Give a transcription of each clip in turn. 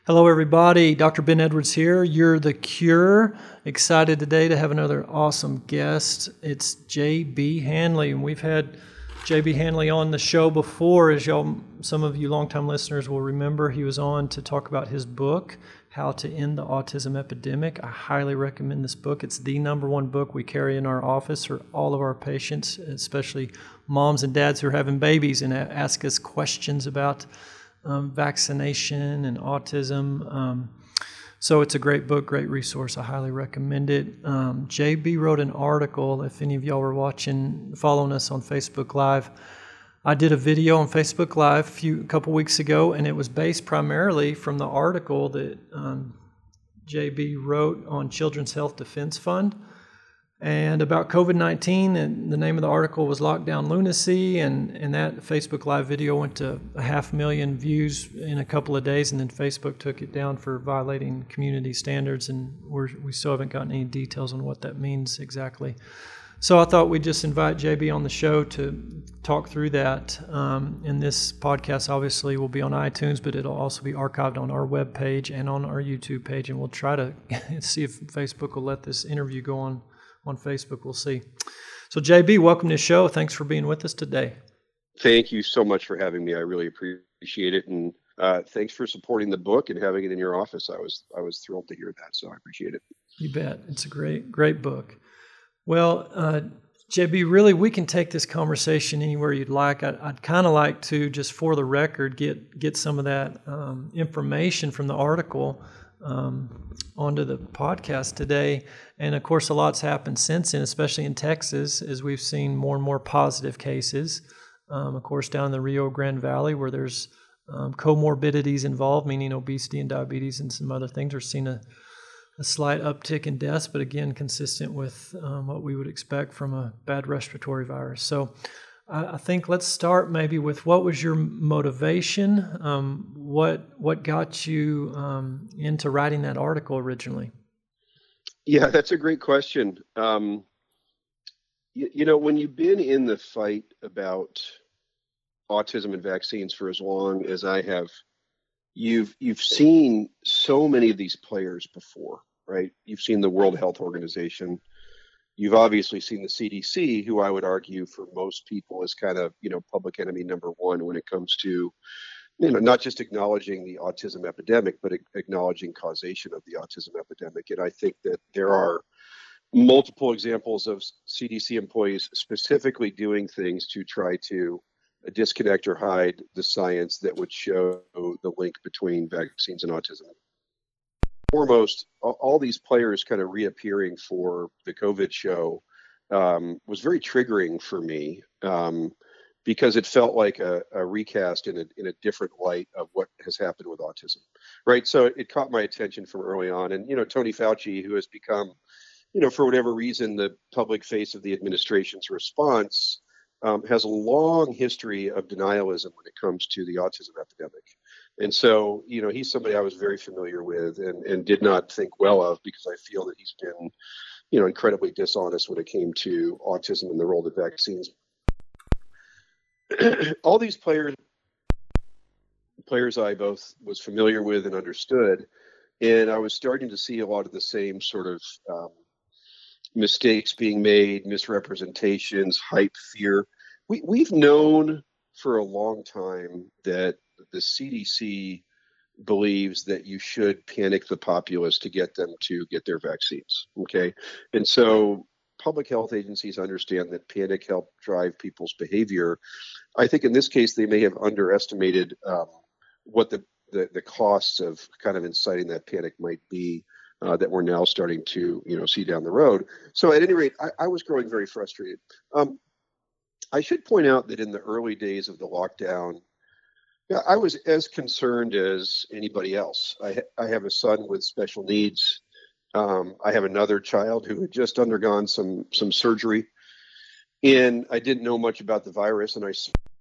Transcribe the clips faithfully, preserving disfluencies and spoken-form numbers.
Hello, everybody. Doctor Ben Edwards here. You're the Cure. Excited today to have another awesome guest. It's J B Hanley, and we've had J B Hanley on the show before. As y'all, some of you longtime listeners will remember, he was on to talk about his book, How to End the Autism Epidemic. I highly recommend this book. It's the number one book we carry in our office for all of our patients, especially moms and dads who are having babies and ask us questions about Um, vaccination and autism. Um, so it's a great book, great resource. I highly recommend it. Um, J B wrote an article. If any of y'all were watching, following us on Facebook Live, I did a video on Facebook Live a few a couple weeks ago, and it was based primarily from the article that um, J B wrote on Children's Health Defense Fund and about COVID nineteen, and the name of the article was Lockdown Lunacy, and, and that Facebook Live video went to a half million views in a couple of days, and then Facebook took it down for violating community standards, and we're, we still haven't gotten any details on what that means exactly. So I thought we'd just invite J B on the show to talk through that. Um, and this podcast obviously will be on iTunes, but it'll also be archived on our webpage and on our YouTube page, and we'll try to see if Facebook will let this interview go on on Facebook. We'll see. So J B, welcome to the show. Thanks for being with us today. Thank you so much for having me. I really appreciate it. And uh, thanks for supporting the book and having it in your office. I was I was thrilled to hear that. So I appreciate it. You bet. It's a great, great book. Well, uh, J B, really, we can take this conversation anywhere you'd like. I, I'd kind of like to, just for the record, get, get some of that um, information from the article um, onto the podcast today. And of course, a lot's happened since then, especially in Texas, as we've seen more and more positive cases. Um, of course, down in the Rio Grande Valley, where there's um, comorbidities involved, meaning obesity and diabetes and some other things, we're seeing a, a slight uptick in deaths, but again, consistent with um, what we would expect from a bad respiratory virus. So I, I think let's start maybe with what was your motivation? Um, what what got you um, into writing that article originally? Yeah, that's a great question. Um, you, you know, when you've been in the fight about autism and vaccines for as long as I have, you've you've seen so many of these players before, right? You've seen the World Health Organization. You've obviously seen the C D C, who I would argue for most people is kind of, you know, public enemy number one when it comes to, you know, not just acknowledging the autism epidemic, but acknowledging causation of the autism epidemic. And I think that there are multiple examples of C D C employees specifically doing things to try to disconnect or hide the science that would show the link between vaccines and autism. Foremost, all these players kind of reappearing for the COVID show um, was very triggering for me. Um, because it felt like a, a recast in a in a different light of what has happened with autism, right? So it, it caught my attention from early on. And, you know, Tony Fauci, who has become, you know, for whatever reason, the public face of the administration's response, um, has a long history of denialism when it comes to the autism epidemic. And so, you know, he's somebody I was very familiar with and, and did not think well of, because I feel that he's been, you know, incredibly dishonest when it came to autism and the role that vaccines. All these players, players I both was familiar with and understood, and I was starting to see a lot of the same sort of um, mistakes being made, misrepresentations, hype, fear. We, we've known for a long time that the C D C believes that you should panic the populace to get them to get their vaccines, okay? And so public health agencies understand that panic helps drive people's behavior. I think in this case, they may have underestimated um, what the, the, the costs of kind of inciting that panic might be uh, that we're now starting to, you know, see down the road. So at any rate, I, I was growing very frustrated. Um, I should point out that in the early days of the lockdown, yeah, I was as concerned as anybody else. I, ha- I have a son with special needs. Um, I have another child who had just undergone some some surgery, and I didn't know much about the virus, and I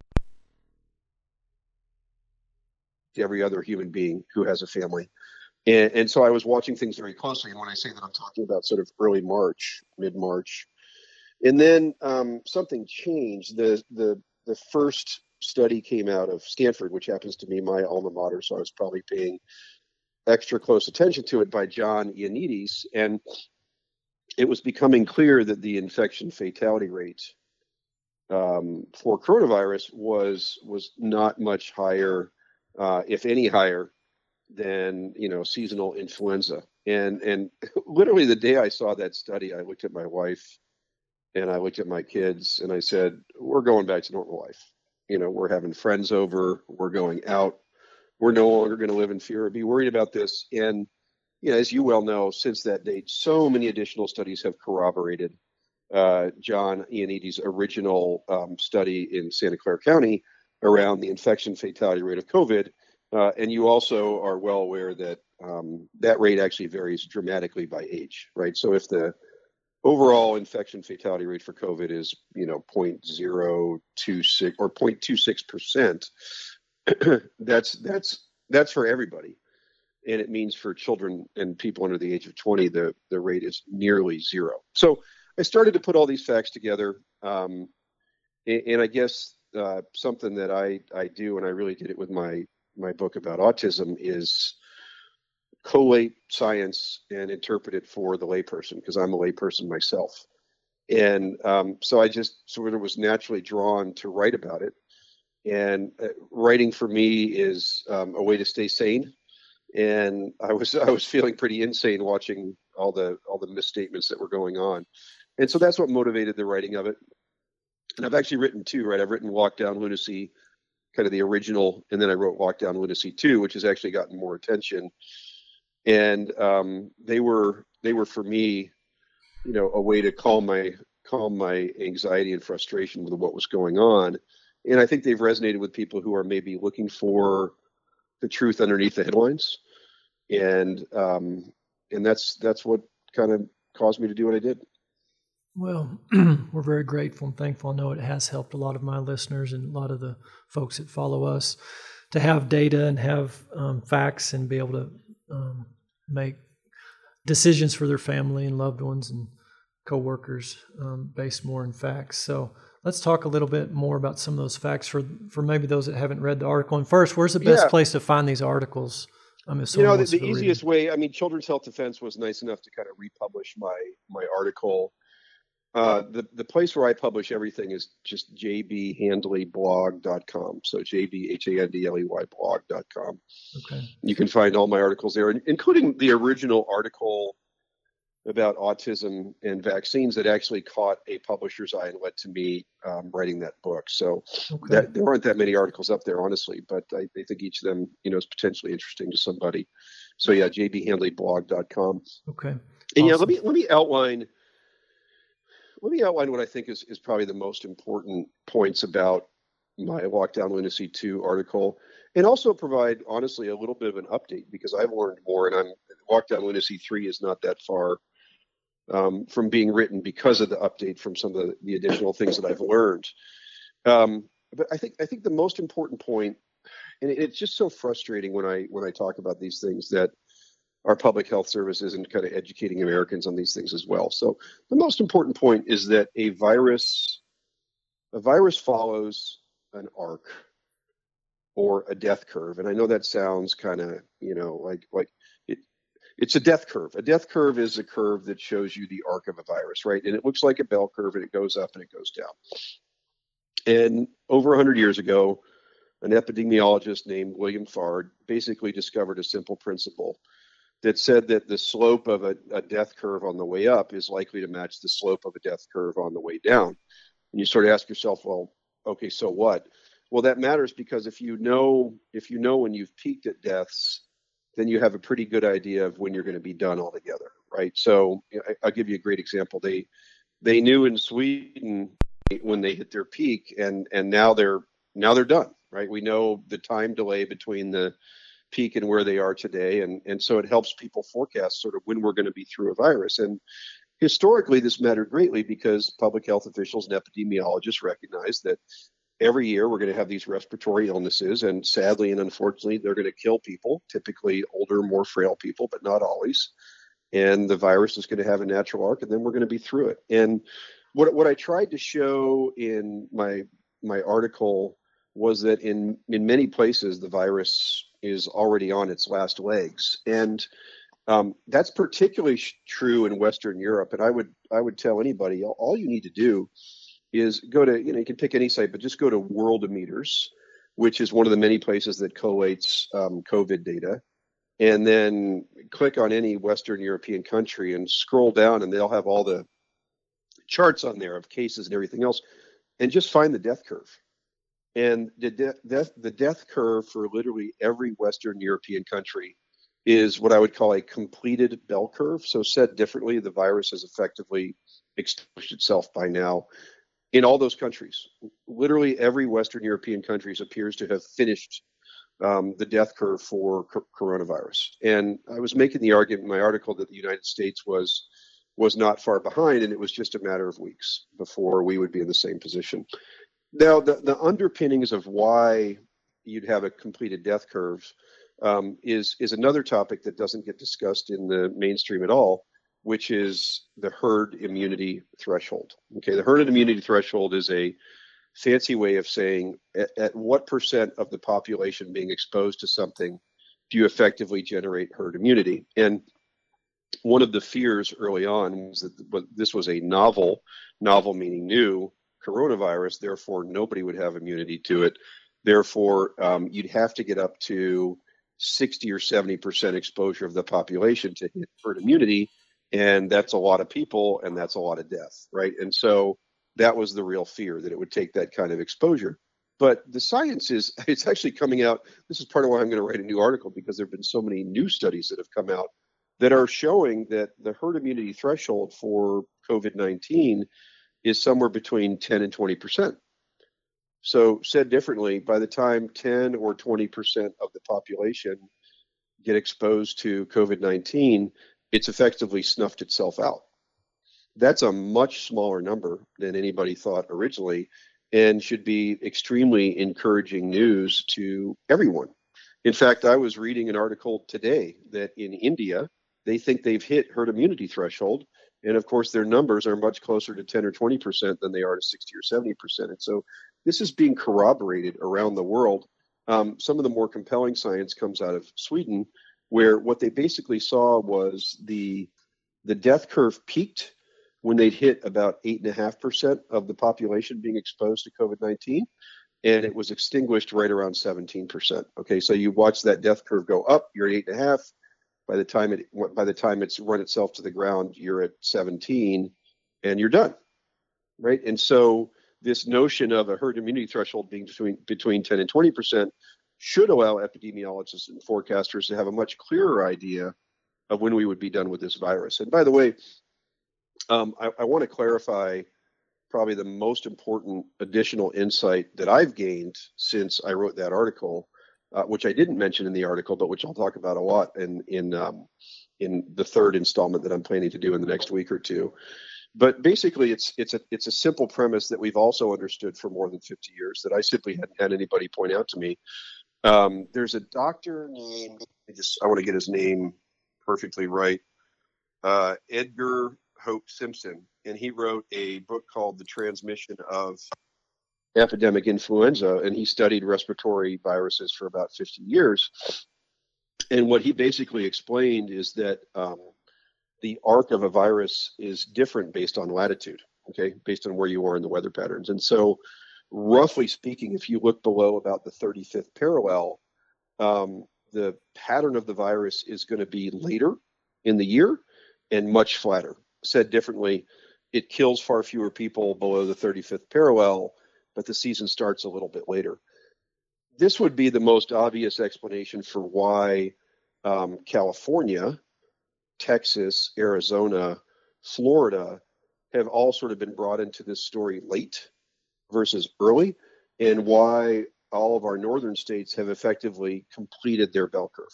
every other human being who has a family. And, and so I was watching things very closely. And when I say that, I'm talking about sort of early March, mid-March. And then um, something changed. The, the, the first study came out of Stanford, which happens to be my alma mater, so I was probably paying extra close attention to it by John Ioannidis, and it was becoming clear that the infection fatality rate um, for coronavirus was was not much higher, uh, if any higher, than you know seasonal influenza. And and literally the day I saw that study, I looked at my wife and I looked at my kids and I said, "We're going back to normal life. You know, we're having friends over, we're going out. We're no longer going to live in fear or be worried about this." And you know, as you well know, since that date, so many additional studies have corroborated uh, John Ioannidis' original um, study in Santa Clara County around the infection fatality rate of COVID. Uh, and you also are well aware that um, that rate actually varies dramatically by age, right? So if the overall infection fatality rate for COVID is, you know, zero point zero two six or zero point two six percent, that's that's that's for everybody. And it means for children and people under the age of twenty, the, the rate is nearly zero. So I started to put all these facts together. Um, and, and I guess uh, something that I, I do, and I really did it with my, my book about autism, is collate science and interpret it for the layperson, because I'm a layperson myself. And um, so I just sort of was naturally drawn to write about it. And uh, writing for me is um, a way to stay sane. And I was I was feeling pretty insane watching all the all the misstatements that were going on. And so that's what motivated the writing of it. And I've actually written two, right? I've written Lockdown Lunacy, kind of the original, and then I wrote Lockdown Lunacy two, which has actually gotten more attention. And um, they were they were for me, you know, a way to calm my calm my anxiety and frustration with what was going on. And I think they've resonated with people who are maybe looking for the truth underneath the headlines. And um, and that's that's what kind of caused me to do what I did. Well, we're very grateful and thankful. I know it has helped a lot of my listeners and a lot of the folks that follow us to have data and have um, facts and be able to um, make decisions for their family and loved ones and coworkers um, based more in facts. So let's talk a little bit more about some of those facts for, for maybe those that haven't read the article. And first, where's the best Yeah. place to find these articles? I'm You know, the, wants to the go read easiest them. way, I mean, Children's Health Defense was nice enough to kind of republish my my article. Uh, the, the place where I publish everything is just j b handley blog dot com. So J B H A N D L E Y blog dot com. Okay. You can find all my articles there, including the original article about autism and vaccines that actually caught a publisher's eye and led to me um, writing that book. So Okay. that, there aren't that many articles up there, honestly, but I, I think each of them, you know, is potentially interesting to somebody. So yeah, j b handley blog dot com. Okay. And Awesome. yeah, let me let me outline let me outline what I think is is probably the most important points about my Lockdown Lunacy two article, and also provide honestly a little bit of an update, because I've learned more, and I'm Lockdown Lunacy three is not that far Um, from being written because of the update from some of the, the additional things that I've learned. Um, but I think I think the most important point, and it, it's just so frustrating when I when I talk about these things, that our public health service isn't kind of educating Americans on these things as well. So the most important point is that a virus a virus follows an arc or a death curve. And I know that sounds kind of, you know, like like it It's a death curve. A death curve is a curve that shows you the arc of a virus, right? And it looks like a bell curve, and it goes up and it goes down. And over one hundred years ago, an epidemiologist named William Fard basically discovered a simple principle that said that the slope of a, a death curve on the way up is likely to match the slope of a death curve on the way down. And you sort of ask yourself, well, okay, so what? Well, that matters, because if you know if you know when you've peaked at deaths, then you have a pretty good idea of when you're going to be done altogether, right? So you know, I, I'll give you a great example. They they knew in Sweden when they hit their peak, and and now they're now they're done, right? We know the time delay between the peak and where they are today, and and so it helps people forecast sort of when we're going to be through a virus. And historically, this mattered greatly because public health officials and epidemiologists recognized that every year we're going to have these respiratory illnesses, and sadly and unfortunately, they're going to kill people, typically older, more frail people, but not always. And the virus is going to have a natural arc, and then we're going to be through it. And what what I tried to show in my my article was that in in many places the virus is already on its last legs. And um, that's particularly sh- true in Western Europe. And I would I would tell anybody, all, all you need to do is go to, you know, you can pick any site, but just go to Worldometers, which is one of the many places that collates um, COVID data, and then click on any Western European country and scroll down, and they'll have all the charts on there of cases and everything else, and just find the death curve. And the de- death the death curve for literally every Western European country is what I would call a completed bell curve. So said differently, the virus has effectively extinguished itself by now in all those countries. Literally every Western European country appears to have finished um, the death curve for co- coronavirus. And I was making the argument in my article that the United States was was not far behind, and it was just a matter of weeks before we would be in the same position. Now, the, the underpinnings of why you'd have a completed death curve um, is is another topic that doesn't get discussed in the mainstream at all, which is the herd immunity threshold. Okay, the herd immunity threshold is a fancy way of saying at, at what percent of the population being exposed to something do you effectively generate herd immunity? And one of the fears early on was that this was a novel, novel meaning new, coronavirus, therefore nobody would have immunity to it. Therefore, um, you'd have to get up to sixty or seventy percent exposure of the population to hit herd immunity. And that's a lot of people, and that's a lot of death, right? And so that was the real fear, that it would take that kind of exposure. But the science is, it's actually coming out. This is part of why I'm going to write a new article, because there have been so many new studies that have come out that are showing that the herd immunity threshold for COVID nineteen is somewhere between ten and twenty percent. So said differently, by the time ten or twenty percent of the population get exposed to COVID nineteen, it's effectively snuffed itself out. That's a much smaller number than anybody thought originally, and should be extremely encouraging news to everyone. In fact, I was reading an article today that in India, they think they've hit herd immunity threshold. And of course, their numbers are much closer to ten or twenty percent than they are to sixty or seventy percent. And so this is being corroborated around the world. Um, some of the more compelling science comes out of Sweden, where what they basically saw was the, the death curve peaked when they'd hit about eight point five percent of the population being exposed to COVID nineteen. And it was extinguished right around seventeen percent. Okay, so you watch that death curve go up, you're at eight and a half. By the time it by the time it's run itself to the ground, you're at seventeen, and you're done, right? And so this notion of a herd immunity threshold being between between ten and twenty percent should allow epidemiologists and forecasters to have a much clearer idea of when we would be done with this virus. And by the way, um, I, I want to clarify probably the most important additional insight that I've gained since I wrote that article, uh, which I didn't mention in the article, but which I'll talk about a lot in in um, in the third installment that I'm planning to do in the next week or two. But basically, it's it's a it's a simple premise that we've also understood for more than fifty years that I simply hadn't had anybody point out to me. Um, there's a doctor named, I just I want to get his name perfectly right, uh, Edgar Hope Simpson, and he wrote a book called The Transmission of Epidemic Influenza, and he studied respiratory viruses for about fifty years. And what he basically explained is that um, the arc of a virus is different based on latitude, okay, based on where you are in the weather patterns. And so, roughly speaking, if you look below about the thirty-fifth parallel, um, the pattern of the virus is going to be later in the year and much flatter. Said differently, it kills far fewer people below the thirty-fifth parallel, but the season starts a little bit later. This would be the most obvious explanation for why um, California, Texas, Arizona, Florida have all sort of been brought into this story late versus early, and why all of our northern states have effectively completed their bell curve.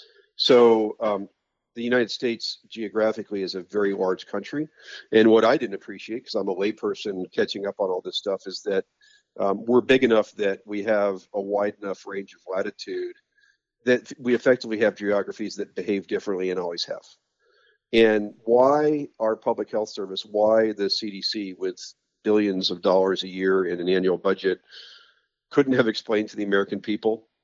So um, the United States geographically is a very large country. And what I didn't appreciate, because I'm a layperson catching up on all this stuff, is that um, we're big enough that we have a wide enough range of latitude that we effectively have geographies that behave differently and always have. And why our public health service, why the C D C with billions of dollars a year in an annual budget couldn't have explained to the American people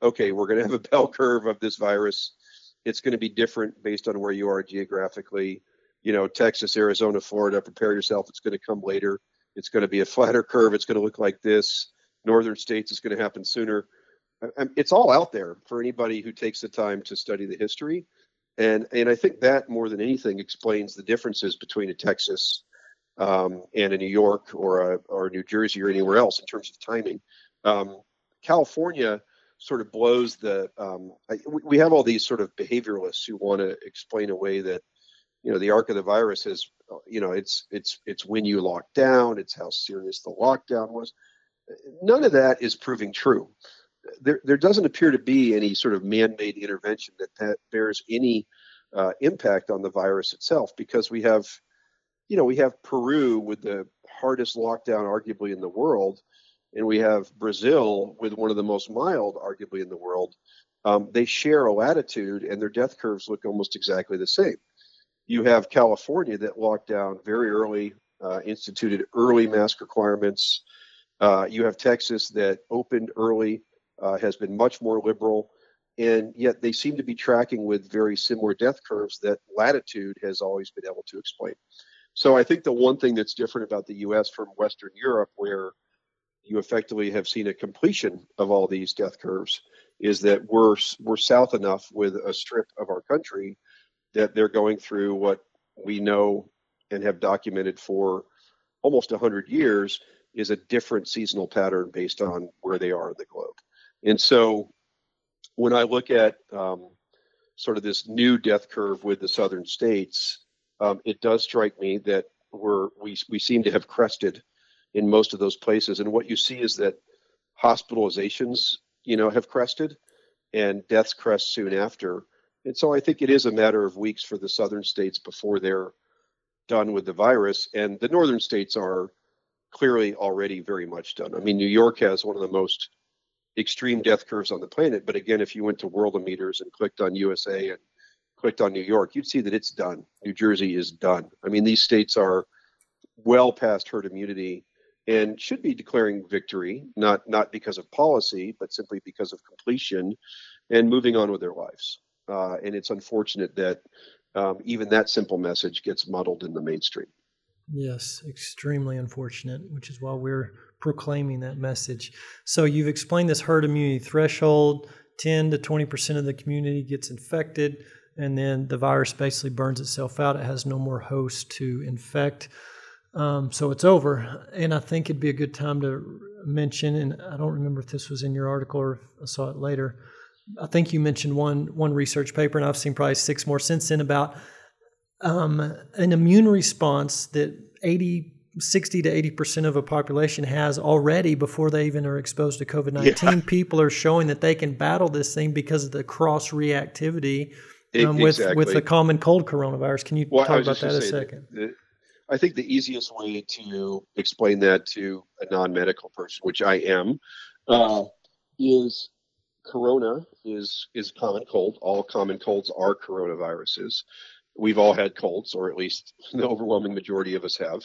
okay, we're going to have a bell curve of this virus. It's going to be different based on where you are geographically. You know, Texas, Arizona, Florida, prepare yourself. It's going to come later. It's going to be a flatter curve. It's going to look like this. Northern states, it's going to happen sooner. It's all out there for anybody who takes the time to study the history. And, and I think that more than anything explains the differences between a Texas um, and a New York or a, or New Jersey or anywhere else in terms of timing. Um, California sort of blows the, um, I, we have all these sort of behavioralists who want to explain away that, you know, the arc of the virus is, you know, it's, it's, it's when you lock down, it's how serious the lockdown was. None of that is proving true. There, there doesn't appear to be any sort of man-made intervention that bears any uh, impact on the virus itself, because we have, you know, we have Peru with the hardest lockdown arguably in the world, and we have Brazil with one of the most mild arguably in the world. Um, they share a latitude, and their death curves look almost exactly the same. You have California that locked down very early, uh, instituted early mask requirements. Uh, you have Texas that opened early, uh, has been much more liberal, and yet they seem to be tracking with very similar death curves that latitude has always been able to explain. So I think the one thing that's different about the U S from Western Europe, where you effectively have seen a completion of all these death curves, is that we're we're south enough with a strip of our country that they're going through what we know and have documented for almost one hundred years is a different seasonal pattern based on where they are in the globe. And so when I look at um, sort of this new death curve with the southern states, um, it does strike me that we're, we, we seem to have crested in most of those places. And what you see is that hospitalizations, you know, have crested and deaths crest soon after. And so I think it is a matter of weeks for the southern states before they're done with the virus. And the northern states are clearly already very much done. I mean, New York has one of the most extreme death curves on the planet. But again, if you went to Worldometers and clicked on U S A and clicked on New York, you'd see that it's done. New Jersey is done. I mean, these states are well past herd immunity and should be declaring victory, not not because of policy, but simply because of completion and moving on with their lives. Uh, and it's unfortunate that um, even that simple message gets muddled in the mainstream. Yes, extremely unfortunate, which is why we're proclaiming that message. So you've explained this herd immunity threshold, ten to twenty percent of the community gets infected, and then the virus basically burns itself out. It has no more hosts to infect. Um, so it's over. And I think it'd be a good time to mention, and I don't remember if this was in your article or if I saw it later. I think you mentioned one one research paper, and I've seen probably six more since then, about um, an immune response that eighty, sixty to eighty percent of a population has already before they even are exposed to COVID nineteen. Yeah. People are showing that they can battle this thing because of the cross-reactivity um, exactly. with, with the common cold coronavirus. Can you well, talk about that a second? That, that, I think the easiest way to explain that to a non-medical person, which I am, uh, is corona is is common cold. All common colds are coronaviruses. We've all had colds, or at least the overwhelming majority of us have.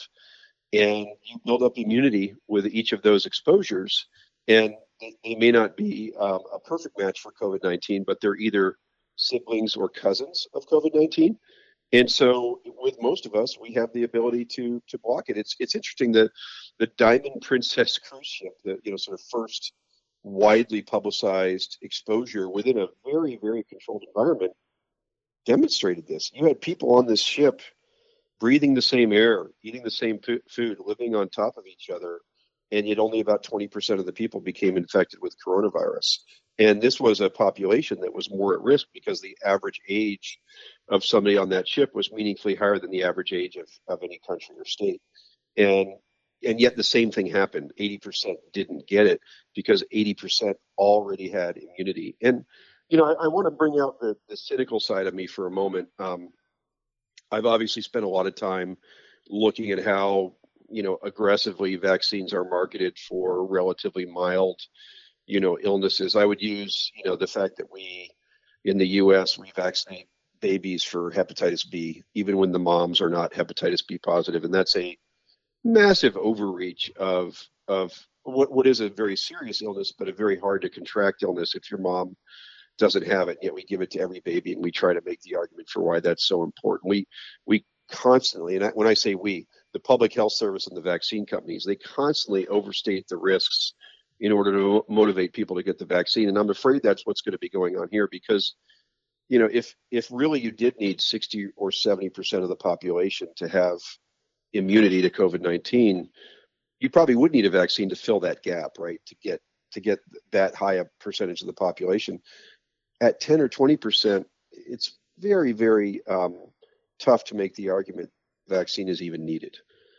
And you build up immunity with each of those exposures. And they, they may not be um, a perfect match for COVID nineteen, but they're either siblings or cousins of COVID nineteen. And so with most of us, we have the ability to to block it. It's it's interesting that the Diamond Princess cruise ship, the you know sort of first widely publicized exposure within a very, very controlled environment, demonstrated this. You had people on this ship breathing the same air, eating the same food, living on top of each other, and yet only about twenty percent of the people became infected with coronavirus. And this was a population that was more at risk because the average age of somebody on that ship was meaningfully higher than the average age of, of any country or state. And and yet the same thing happened. eighty percent didn't get it because eighty percent already had immunity. And, you know, I, I want to bring out the, the cynical side of me for a moment. Um, I've obviously spent a lot of time looking at how, you know, aggressively vaccines are marketed for relatively mild, you know, illnesses. I would use, you know, the fact that we, in the U S, we vaccinate babies for hepatitis B, even when the moms are not hepatitis B positive. And that's a massive overreach of, of what what is a very serious illness, but a very hard to contract illness if your mom doesn't have it. Yet we give it to every baby, and we try to make the argument for why that's so important. We we constantly, and I, when I say we, the public health service and the vaccine companies, they constantly overstate the risks in order to motivate people to get the vaccine. And I'm afraid that's what's going to be going on here, because, you know, if if really you did need sixty or seventy percent of the population to have immunity to COVID nineteen, you probably would need a vaccine to fill that gap, right? To get to get that high a percentage of the population. At ten or twenty percent, it's very, very um, tough to make the argument vaccine is even needed.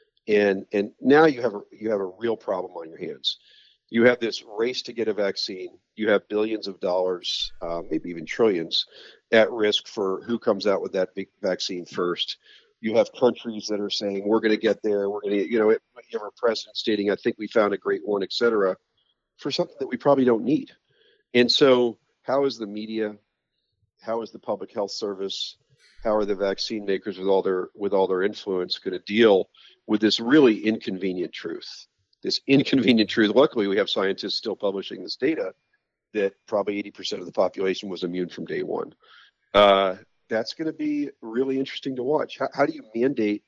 And and now you have a, you have a real problem on your hands. You have this race to get a vaccine. You have billions of dollars, uh, maybe even trillions, at risk for who comes out with that big vaccine first. You have countries that are saying, we're going to get there. We're going to, you know, you have a president stating, I think we found a great one, et cetera, for something that we probably don't need. And so how is the media, how is the public health service, how are the vaccine makers with all their with all their influence going to deal with this really inconvenient truth? This inconvenient truth. Luckily, we have scientists still publishing this data that probably eighty percent of the population was immune from day one. Uh, that's going to be really interesting to watch. How, how do you mandate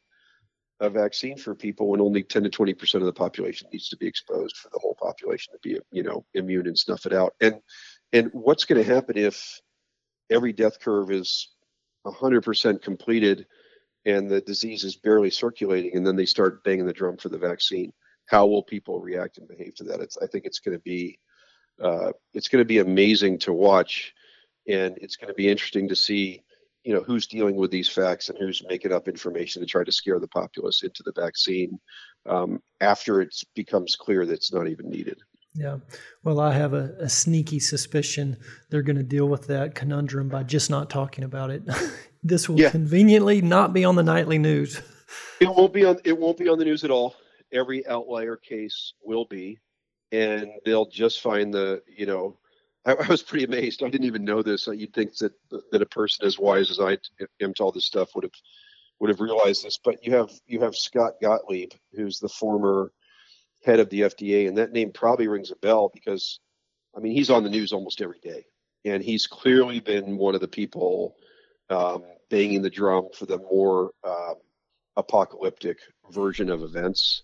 a vaccine for people when only ten to twenty percent of the population needs to be exposed for the whole population to be, you know, immune and snuff it out? And and what's going to happen if every death curve is one hundred percent completed and the disease is barely circulating, and then they start banging the drum for the vaccine? How will people react and behave to that? It's, I think it's going to be, uh, it's going to be amazing to watch, and it's going to be interesting to see, you know, who's dealing with these facts and who's making up information to try to scare the populace into the vaccine um, after it becomes clear that it's not even needed. Yeah. Well, I have a, a sneaky suspicion they're going to deal with that conundrum by just not talking about it. This will yeah. conveniently not be on the nightly news. It won't be on. It won't be on the news at all. Every outlier case will be, and they'll just find the, you know, I, I was pretty amazed. I didn't even know this. You'd think that that a person as wise as I am to all this stuff would have would have realized this. But you have you have Scott Gottlieb, who's the former head of the F D A, and that name probably rings a bell because, I mean, he's on the news almost every day, and he's clearly been one of the people um, banging the drum for the more um, apocalyptic version of events.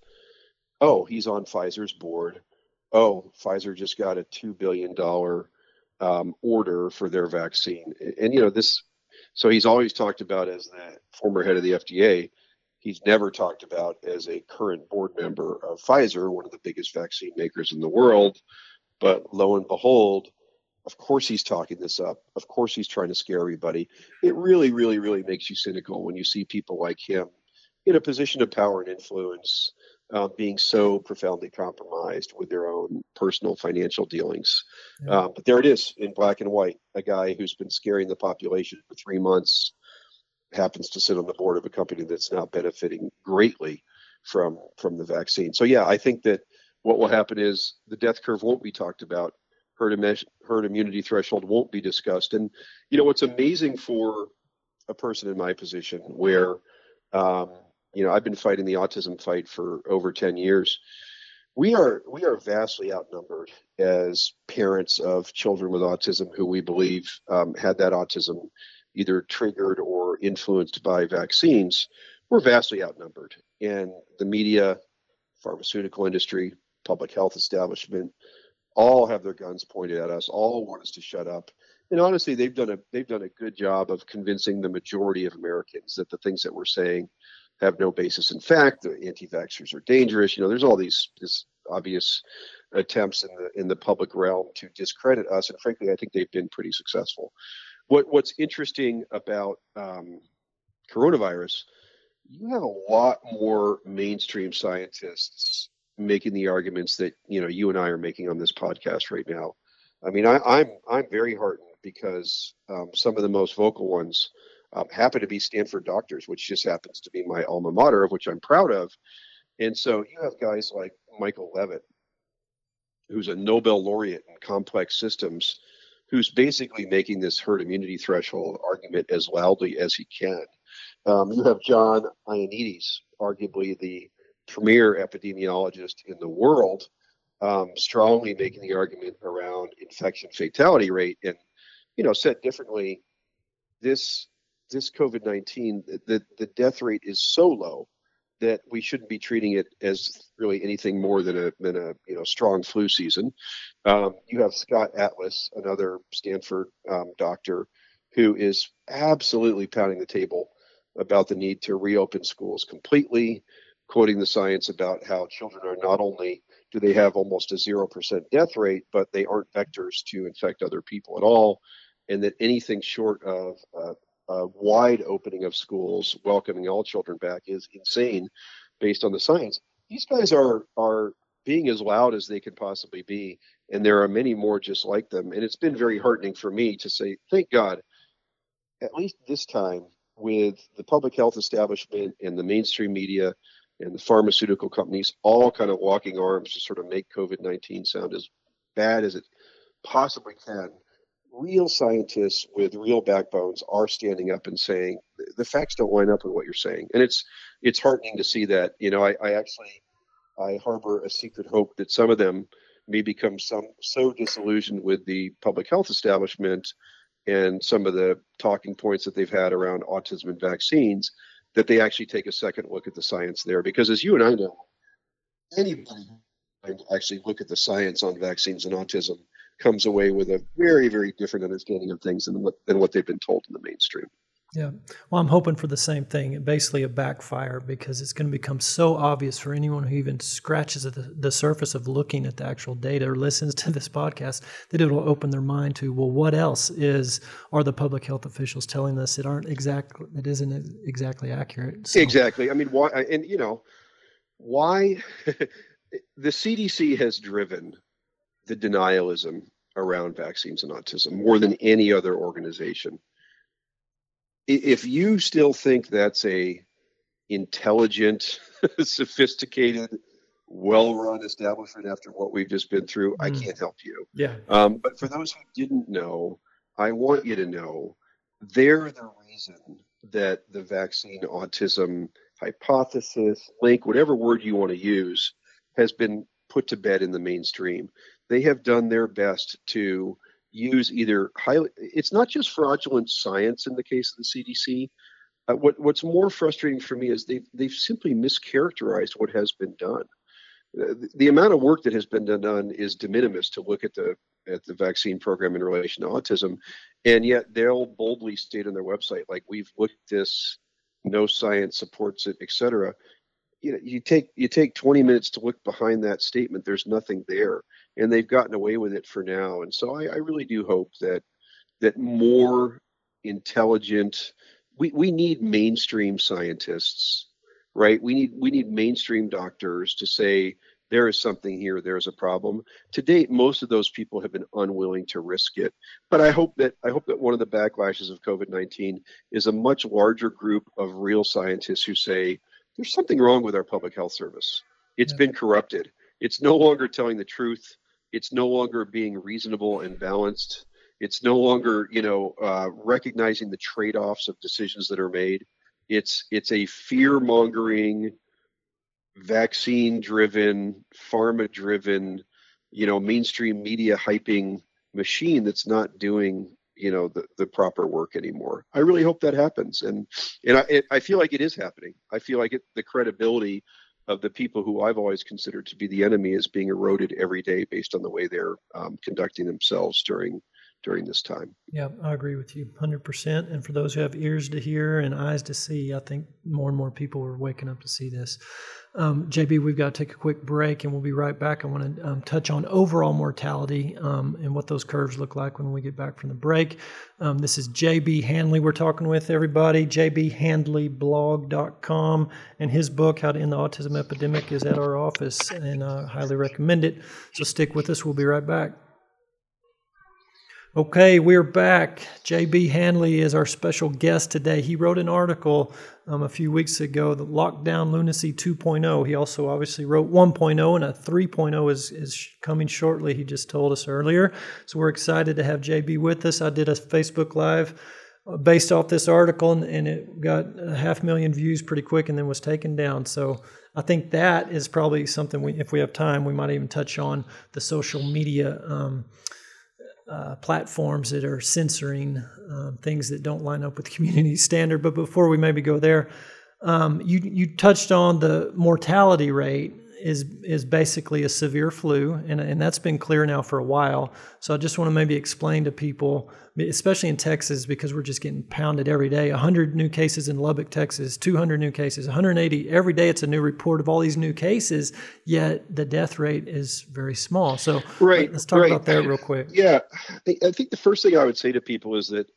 Oh, he's on Pfizer's board. Oh, Pfizer just got a two billion dollars um, order for their vaccine. And, and, you know, this, so he's always talked about as the former head of the F D A. He's never talked about as a current board member of Pfizer, one of the biggest vaccine makers in the world. But lo and behold, of course he's talking this up. Of course he's trying to scare everybody. It really, really, really makes you cynical when you see people like him in a position of power and influence Uh, being so profoundly compromised with their own personal financial dealings. Yeah. Uh, but there it is in black and white. A guy who's been scaring the population for three months happens to sit on the board of a company that's now benefiting greatly from from the vaccine. So yeah, I think that what will happen is the death curve won't be talked about. Herd, im- herd immunity threshold won't be discussed. And you know what's amazing for a person in my position where um, you know, I've been fighting the autism fight for over ten years. We are we are vastly outnumbered as parents of children with autism who we believe um, had that autism either triggered or influenced by vaccines. We're vastly outnumbered. And the media, pharmaceutical industry, public health establishment, all have their guns pointed at us, all want us to shut up. And honestly, they've done a they've done a good job of convincing the majority of Americans that the things that we're saying have no basis in fact. The anti-vaxxers are dangerous. You know, there's all these this obvious attempts in the in the public realm to discredit us, and frankly, I think they've been pretty successful. What What's interesting about um, coronavirus, you have a lot more mainstream scientists making the arguments that you know you and I are making on this podcast right now. I mean, I, I'm I'm very heartened because um, some of the most vocal ones Um, happen to be Stanford doctors, which just happens to be my alma mater, of which I'm proud of. And so you have guys like Michael Levitt, who's a Nobel laureate in complex systems, who's basically making this herd immunity threshold argument as loudly as he can. Um, you have John Ioannidis, arguably the premier epidemiologist in the world, um, strongly making the argument around infection fatality rate. And, you know, said differently, this this COVID nineteen, the, the death rate is so low that we shouldn't be treating it as really anything more than a than a you know strong flu season. Um, you have Scott Atlas, another Stanford um, doctor, who is absolutely pounding the table about the need to reopen schools completely, quoting the science about how children are not only do they have almost a zero percent death rate, but they aren't vectors to infect other people at all, and that anything short of uh, a wide opening of schools, welcoming all children back, is insane based on the science. These guys are are being as loud as they can possibly be, and there are many more just like them. And it's been very heartening for me to say, thank God, at least this time, with the public health establishment and the mainstream media and the pharmaceutical companies all kind of walking arms to sort of make COVID nineteen sound as bad as it possibly can. Real scientists with real backbones are standing up and saying the facts don't line up with what you're saying, and it's it's heartening to see that. You know, I, I actually I harbor a secret hope that some of them may become some so disillusioned with the public health establishment and some of the talking points that they've had around autism and vaccines that they actually take a second look at the science there. Because as you and I know, anybody who can actually look at the science on vaccines and autism comes away with a very, very different understanding of things than what, than what they've been told in the mainstream. Yeah. Well, I'm hoping for the same thing, basically a backfire, because it's going to become so obvious for anyone who even scratches at the, the surface of looking at the actual data or listens to this podcast, that it will open their mind to, well, what else is are the public health officials telling us that aren't exactly, that isn't exactly accurate? So. Exactly. I mean, why? And you know, why the C D C has driven the denialism around vaccines and autism more than any other organization. If you still think that's a intelligent, sophisticated, well-run establishment after what we've just been through, mm. I can't help you. Yeah. Um, but for those who didn't know, I want you to know they're the reason that the vaccine autism hypothesis, link, whatever word you want to use, has been put to bed in the mainstream. They have done their best to use either highly, it's not just fraudulent science in the case of the C D C. Uh, what, what's more frustrating for me is they've, they've simply mischaracterized what has been done. Uh, the, the amount of work that has been done is de minimis to look at the at the vaccine program in relation to autism, and yet they'll boldly state on their website, like, we've looked at this, no science supports it, et cetera. You know, you take you take twenty minutes to look behind that statement. There's nothing there, and they've gotten away with it for now. And so I, I really do hope that that more intelligent. We we need mainstream scientists, right? We need we need mainstream doctors to say there is something here. There's a problem. To date, most of those people have been unwilling to risk it. But I hope that I hope that one of the backlashes of COVID nineteen is a much larger group of real scientists who say, there's something wrong with our public health service. It's yeah. been corrupted. It's no longer telling the truth. It's no longer being reasonable and balanced. It's no longer, you know, uh, recognizing the trade-offs of decisions that are made. It's it's a fear-mongering, vaccine-driven, pharma-driven, you know, mainstream media hyping machine that's not doing, you know, the, the proper work anymore. I really hope that happens. And and I, it, I feel like it is happening. I feel like it, the credibility of the people who I've always considered to be the enemy is being eroded every day based on the way they're um, conducting themselves during during this time. Yeah, I agree with you one hundred percent. And for those who have ears to hear and eyes to see, I think more and more people are waking up to see this. Um, J B, we've got to take a quick break, and we'll be right back. I want to um, touch on overall mortality um, and what those curves look like when we get back from the break. Um, this is J B Handley we're talking with, everybody. j b handley blog dot com, and his book, How to End the Autism Epidemic, is at our office, and I highly recommend it. So stick with us. We'll be right back. Okay, we're back. J B Handley is our special guest today. He wrote an article um, a few weeks ago, the Lockdown Lunacy two point oh. He also obviously wrote one point oh, and a three point oh is, is coming shortly, he just told us earlier. So we're excited to have J B with us. I did a Facebook Live based off this article, and, and it got a half million views pretty quick and then was taken down. So I think that is probably something we, if we have time, we might even touch on the social media um, uh, platforms that are censoring um, things that don't line up with community standard. But before we maybe go there, um, you you touched on the mortality rate is is basically a severe flu, and and that's been clear now for a while. So I just want to maybe explain to people, especially in Texas, because we're just getting pounded every day. one hundred new cases in Lubbock, Texas, two hundred new cases, one hundred eighty. Every day it's a new report of all these new cases, yet the death rate is very small. So right, let's talk right. about that real quick. Yeah, I think the first thing I would say to people is that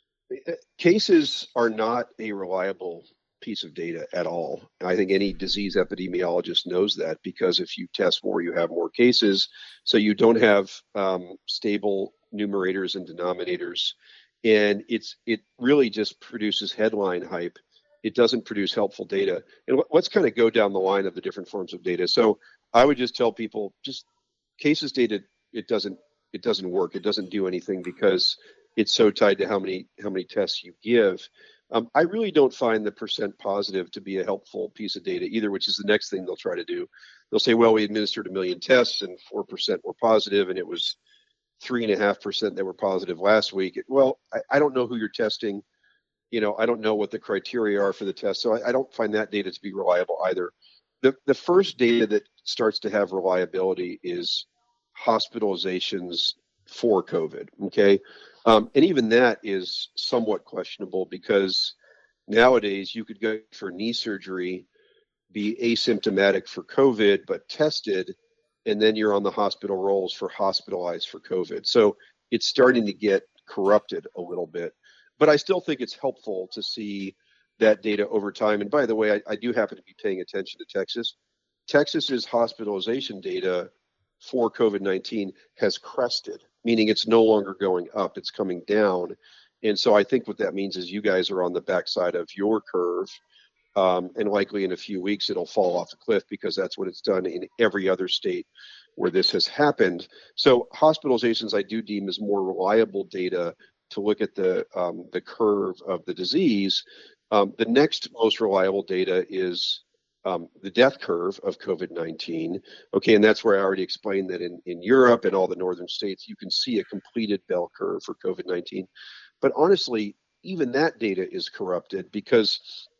cases are not a reliable piece of data at all. I think any disease epidemiologist knows that, because if you test more, you have more cases. So you don't have um, stable numerators and denominators. And it's it really just produces headline hype. It doesn't produce helpful data. And let's kind of go down the line of the different forms of data. So I would just tell people, just cases data, it doesn't it doesn't work. It doesn't do anything because it's so tied to how many how many tests you give. Um, I really don't find the percent positive to be a helpful piece of data either, which is the next thing they'll try to do. They'll say, well, we administered a million tests and four percent were positive, and it was three and a half percent that were positive last week. Well, I, I don't know who you're testing. You know, I don't know what the criteria are for the test. So I, I don't find that data to be reliable either. The, the first data that starts to have reliability is hospitalizations for COVID, okay? Um, and even that is somewhat questionable, because nowadays you could go for knee surgery, be asymptomatic for COVID, but tested, and then you're on the hospital rolls for hospitalized for COVID. So it's starting to get corrupted a little bit. But I still think it's helpful to see that data over time. And by the way, I, I do happen to be paying attention to Texas. Texas's hospitalization data for COVID nineteen has crested, meaning it's no longer going up, it's coming down. And so I think what that means is you guys are on the backside of your curve, um, and likely in a few weeks it'll fall off a cliff, because that's what it's done in every other state where this has happened. So hospitalizations I do deem as more reliable data to look at the um, the curve of the disease. Um, the next most reliable data is Um, the death curve of COVID nineteen. Okay, and that's where I already explained that in, in Europe and all the northern states, you can see a completed bell curve for COVID nineteen. But honestly, even that data is corrupted, because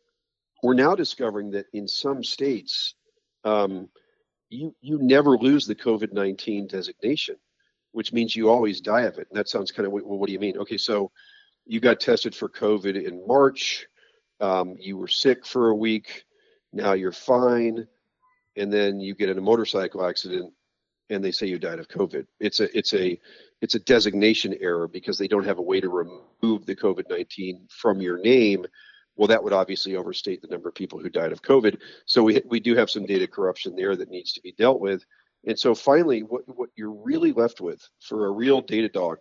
we're now discovering that in some states, um, you, you never lose the COVID nineteen designation, which means you always die of it. And that sounds kind of, well, what do you mean? Okay, so you got tested for COVID in March, um, you were sick for a week, now you're fine, and then you get in a motorcycle accident and they say you died of COVID. It's a it's a it's a designation error, because they don't have a way to remove the COVID nineteen from your name. Well, that would obviously overstate the number of people who died of COVID. So we we do have some data corruption there that needs to be dealt with. And so finally, what what you're really left with for a real data dog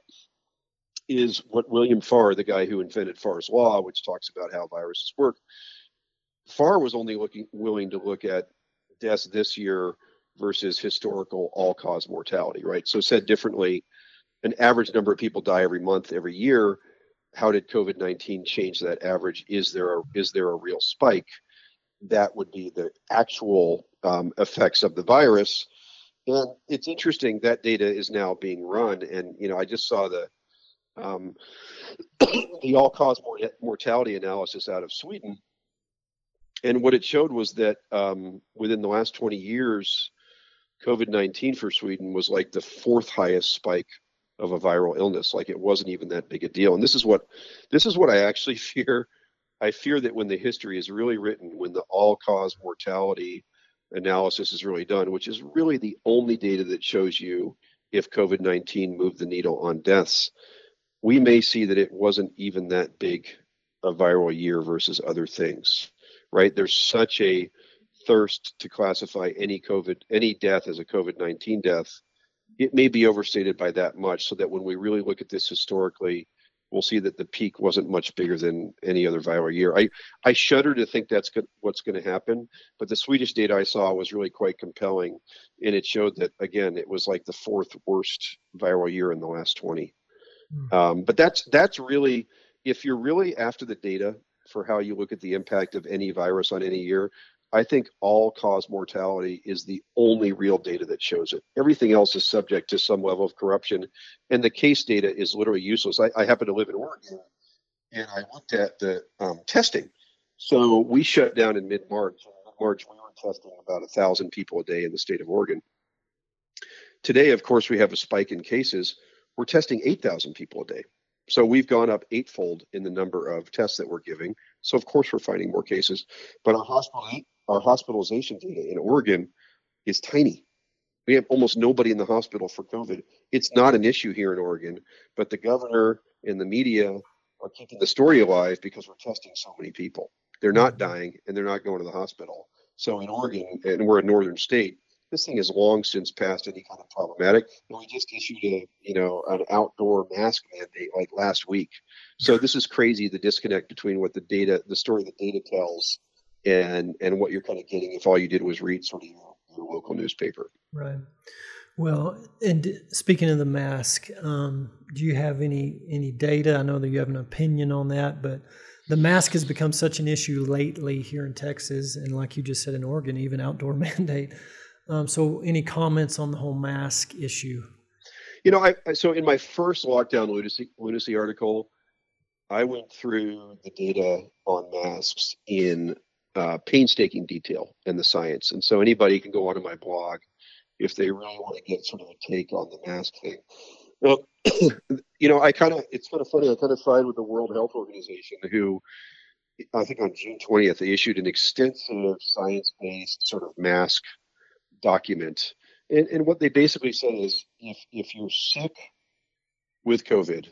is what William Farr, the guy who invented Farr's Law, which talks about how viruses work. Farr was only looking willing to look at deaths this year versus historical all-cause mortality, right? So said differently, an average number of people die every month, every year. How did COVID nineteen change that average? Is there a, is there a real spike? That would be the actual um, effects of the virus. And it's interesting, that data is now being run. And, you know, I just saw the um, the all-cause mortality analysis out of Sweden. And what it showed was that um, within the last twenty years, COVID nineteen for Sweden was like the fourth highest spike of a viral illness. Like, it wasn't even that big a deal. And this is what this is what I actually fear. I fear that when the history is really written, when the all-cause mortality analysis is really done, which is really the only data that shows you if COVID nineteen moved the needle on deaths, we may see that it wasn't even that big a viral year versus other things. Right? There's such a thirst to classify any COVID, any death as a COVID nineteen death. It may be overstated by that much, so that when we really look at this historically, we'll see that the peak wasn't much bigger than any other viral year. I, I shudder to think that's good, what's going to happen, but the Swedish data I saw was really quite compelling, and it showed that, again, it was like the fourth worst viral year in the last twenty. Mm. Um, but that's that's really if you're really after the data for how you look at the impact of any virus on any year, I think all-cause mortality is the only real data that shows it. Everything else is subject to some level of corruption, and the case data is literally useless. I, I happen to live in Oregon, and I looked at the um, testing. So we shut down in mid-March. In mid-March, we were testing about a thousand people a day in the state of Oregon. Today, of course, we have a spike in cases. We're testing eight thousand people a day. So we've gone up eightfold in the number of tests that we're giving. So of course we're finding more cases, but our hospital, our hospitalization data in Oregon is tiny. We have almost nobody in the hospital for COVID. It's not an issue here in Oregon, but the governor and the media are keeping the story alive because we're testing so many people. They're not dying and they're not going to the hospital. So in Oregon, and we're a northern state, this thing has long since passed any kind of problematic. And we just issued a, you know, an outdoor mask mandate like last week. So this is crazy, the disconnect between what the data, the story the data tells and and what you're kind of getting if all you did was read sort of your, your local newspaper. Right. Well, and speaking of the mask, um, do you have any any data? I know that you have an opinion on that, but the mask has become such an issue lately here in Texas, and like you just said in Oregon, even outdoor mandate. Um, so any comments on the whole mask issue? You know, I, I so in my first lockdown lunacy, lunacy article, I went through the data on masks in uh, painstaking detail and the science. And so anybody can go onto my blog if they really want to get sort of a take on the mask thing. Well, you know, I kind of, it's kind of funny, I kind of side with the World Health Organization, who I think on June twentieth, they issued an extensive science-based sort of mask document. And, and what they basically said is if, if you're sick with COVID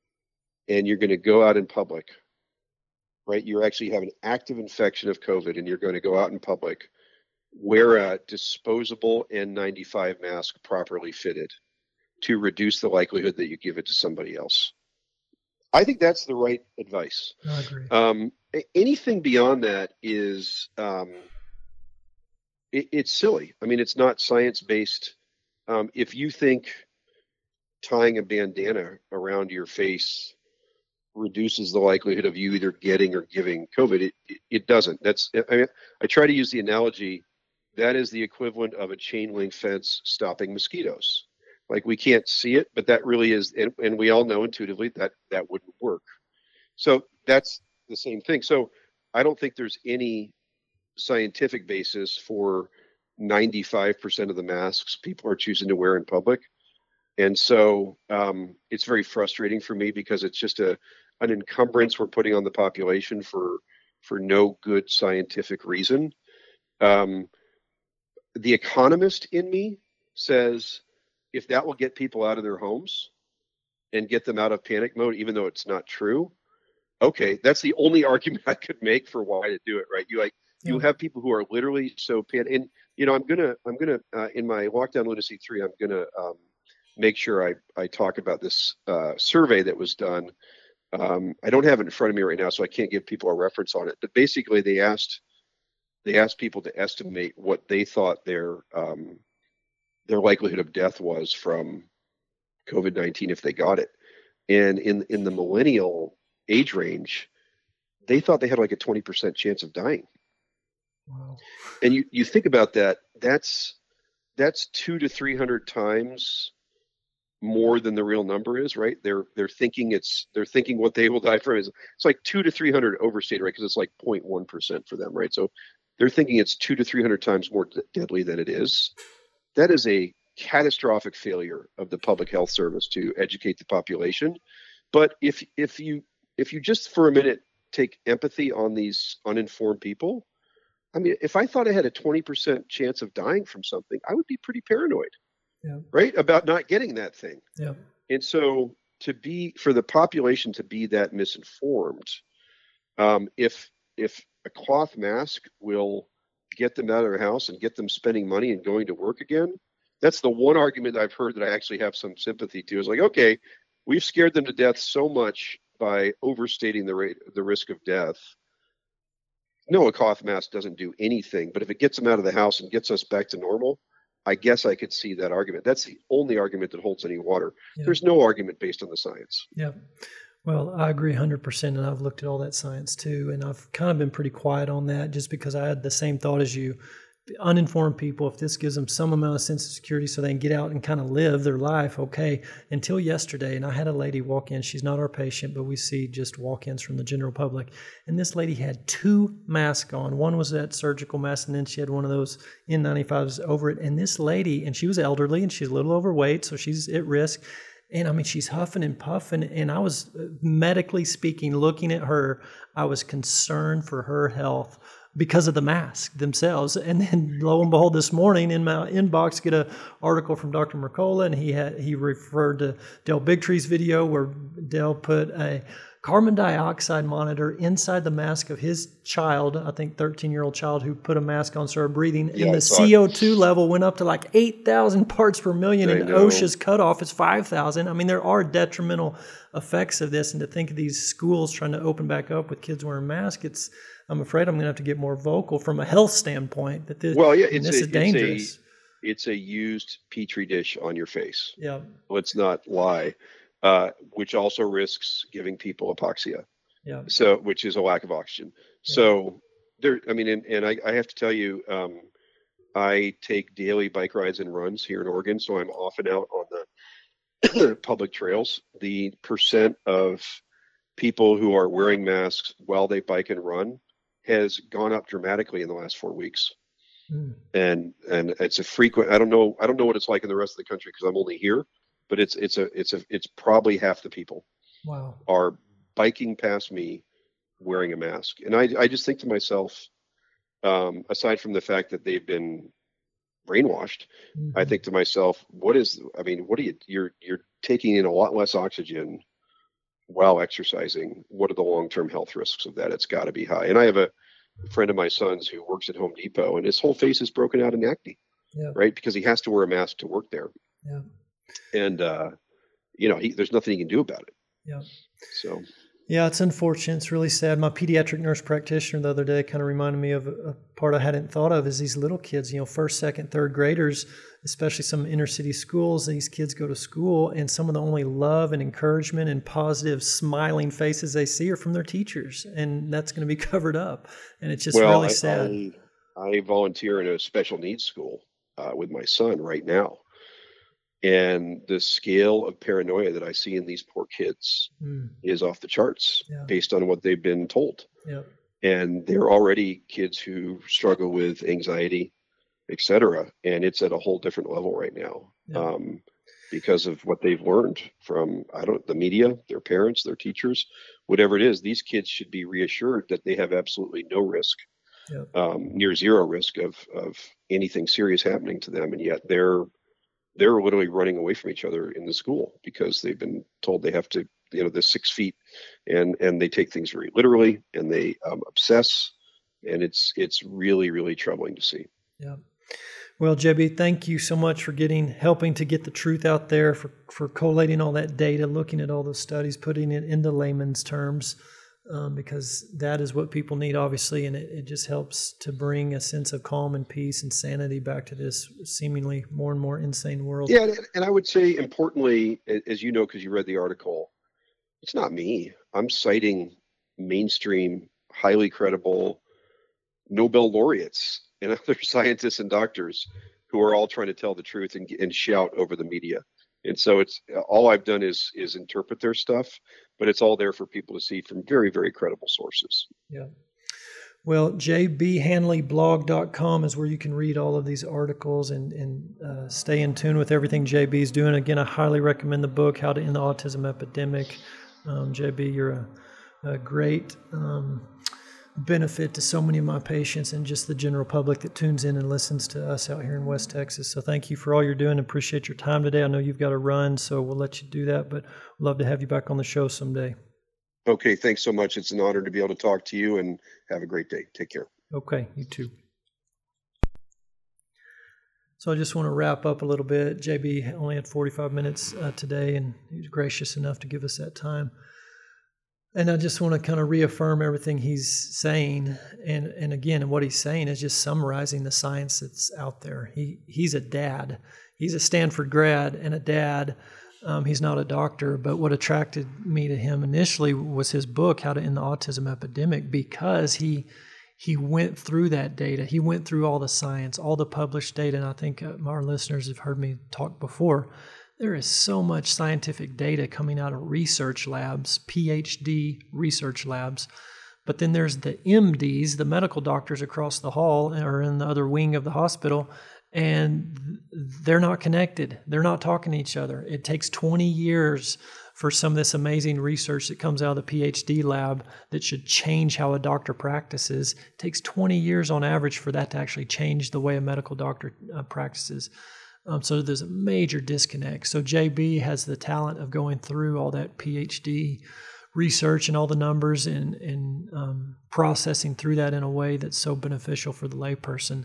and you're going to go out in public, right, you actually have an active infection of COVID and you're going to go out in public, wear a disposable N ninety-five mask properly fitted to reduce the likelihood that you give it to somebody else. I think that's the right advice. I agree. Um, anything beyond that is, um, it, it's silly. I mean, it's not science-based. Um, if you think tying a bandana around your face reduces the likelihood of you either getting or giving COVID, it, it, it doesn't. That's, I mean, I try to use the analogy, that is the equivalent of a chain link fence stopping mosquitoes. Like, we can't see it, but that really is, and, and we all know intuitively that that wouldn't work. So that's the same thing. So I don't think there's any scientific basis for ninety-five percent of the masks people are choosing to wear in public. And so um, it's very frustrating for me because it's just a an encumbrance we're putting on the population for for no good scientific reason. Um, the economist in me says, if that will get people out of their homes and get them out of panic mode, even though it's not true, okay, that's the only argument I could make for why to do it, right? You like yeah. you have people who are literally so pan, and you know, I'm gonna I'm gonna uh, in my lockdown lunacy three, I'm gonna um, make sure I I talk about this uh, survey that was done. Um, I don't have it in front of me right now, so I can't give people a reference on it. But basically, they asked they asked people to estimate what they thought their um, their likelihood of death was from COVID nineteen if they got it. And in, in the millennial age range, they thought they had like a twenty percent chance of dying. Wow. And you, you think about that, that's, that's two to three hundred times more than the real number is, right? They're, they're thinking it's, they're thinking what they will die from is, it's like two to three hundred overstated, right? Cause it's like zero point one percent for them, right? So they're thinking it's two to three hundred times more d- deadly than it is. That is a catastrophic failure of the public health service to educate the population. But if if you if you just for a minute take empathy on these uninformed people, I mean, if I thought I had a twenty percent chance of dying from something, I would be pretty paranoid, yeah. right? About not getting that thing. Yeah. And so to be for the population to be that misinformed, um, if if a cloth mask will get them out of their house and get them spending money and going to work again, that's the one argument I've heard that I actually have some sympathy to. Is like, okay, we've scared them to death so much by overstating the rate, the risk of death. No, a cloth mask doesn't do anything, but if it gets them out of the house and gets us back to normal, I guess I could see that argument. That's the only argument that holds any water. Yeah. There's no argument based on the science. Yeah. Well, I agree one hundred percent, and I've looked at all that science too, and I've kind of been pretty quiet on that just because I had the same thought as you. Uninformed people, if this gives them some amount of sense of security so they can get out and kind of live their life, okay. Until yesterday, and I had a lady walk in. She's not our patient, but we see just walk-ins from the general public. And this lady had two masks on. One was that surgical mask, and then she had one of those N ninety-fives over it. And this lady, and she was elderly, and she's a little overweight, so she's at risk. And I mean, she's huffing and puffing. And I was, medically speaking, looking at her, I was concerned for her health because of the mask themselves. And then lo and behold, this morning in my inbox, get an article from Doctor Mercola, and he had, he referred to Dale Bigtree's video where Dale put a carbon dioxide monitor inside the mask of his child, I think thirteen-year-old child who put a mask on, started breathing, Yeah, and I the saw it. C O two level went up to like eight thousand parts per million, I and know. OSHA's cutoff is five thousand. I mean, there are detrimental effects of this, and to think of these schools trying to open back up with kids wearing masks, it's, I'm afraid I'm going to have to get more vocal from a health standpoint that this, Well, yeah, and it's this a, is it's dangerous. a it's a used petri dish on your face. Yeah, Let's not lie, uh, which also risks giving people hypoxia. yeah, So, which is a lack of oxygen. So, there. I mean, and, and I, I have to tell you, um, I take daily bike rides and runs here in Oregon, so I'm often out on the public trails. The percent of people who are wearing masks while they bike and run has gone up dramatically in the last four weeks. Mm. And and it's a frequent. I don't know. I don't know what it's like in the rest of the country because I'm only here. But it's it's a it's a it's probably half the people Wow. are biking past me wearing a mask. And I, I just think to myself, um, aside from the fact that they've been brainwashed, Mhm. I think to myself, what is, I mean, what are you, you're, you're taking in a lot less oxygen while exercising. What are the long-term health risks of that? It's got to be high. And I have a friend of my son's who works at Home Depot, and his whole face is broken out in acne, Yeah. right? Because he has to wear a mask to work there. Yeah. And, uh, you know, he, there's nothing he can do about it. Yeah. So, Yeah, it's unfortunate. It's really sad. My pediatric nurse practitioner the other day kind of reminded me of a part I hadn't thought of is these little kids, you know, first, second, third graders, especially some inner city schools. These kids go to school and some of the only love and encouragement and positive smiling faces they see are from their teachers. And that's going to be covered up. And it's just well, really I, sad. I, I volunteer in a special needs school uh, with my son right now. And the scale of paranoia that I see in these poor kids Mm, is off the charts yeah. based on what they've been told. Yeah. And they're already kids who struggle with anxiety, et cetera. And it's at a whole different level right now Yeah. um, because of what they've learned from, I don't, the media, their parents, their teachers, whatever it is. These kids should be reassured that they have absolutely no risk, Yeah. um, near zero risk of, of anything serious happening to them. And yet they're, they're literally running away from each other in the school because they've been told they have to, you know, the six feet and, and they take things very literally and they um, obsess. And it's, it's really, really troubling to see. Yeah. Well, J B, thank you so much for getting, helping to get the truth out there, for, for collating all that data, looking at all those studies, putting it into layman's terms, um, because that is what people need, obviously, and it, it just helps to bring a sense of calm and peace and sanity back to this seemingly more and more insane world. Yeah. And, and I would say importantly, as you know, because you read the article, it's not me. I'm citing mainstream, highly credible Nobel laureates and other scientists and doctors who are all trying to tell the truth and, and shout over the media. And so it's all I've done is is interpret their stuff, but it's all there for people to see from very, very credible sources. Yeah. Well, j b hanley blog dot com is where you can read all of these articles and, and uh, stay in tune with everything J B is doing. Again, I highly recommend the book, How to End the Autism Epidemic. Um, J B, you're a, a great um, benefit to so many of my patients and just the general public that tunes in and listens to us out here in West Texas. So thank you for all you're doing. Appreciate your time today. I know you've got to run, so we'll let you do that, but we'd love to have you back on the show someday. Okay, thanks so much. It's an honor to be able to talk to you, and have a great day. Take care. Okay, you too. So I just want to wrap up a little bit. J B only had forty-five minutes uh, today, and he was gracious enough to give us that time. And I just want to kind of reaffirm everything he's saying. And, and again, what he's saying is just summarizing the science that's out there. He He's a dad. He's a Stanford grad and a dad Um, he's not a doctor, but what attracted me to him initially was his book, How to End the Autism Epidemic, because he he went through that data. He went through all the science, all the published data, and I think uh, our listeners have heard me talk before. There is so much scientific data coming out of research labs, P H D research labs. But then there's the M Ds, the medical doctors across the hall or in the other wing of the hospital, and they're not connected. They're not talking to each other. It takes twenty years for some of this amazing research that comes out of the P H D lab that should change how a doctor practices. It takes twenty years on average for that to actually change the way a medical doctor uh, practices. Um, so there's a major disconnect. So J B has the talent of going through all that P H D research and all the numbers and, and um, processing through that in a way that's so beneficial for the layperson.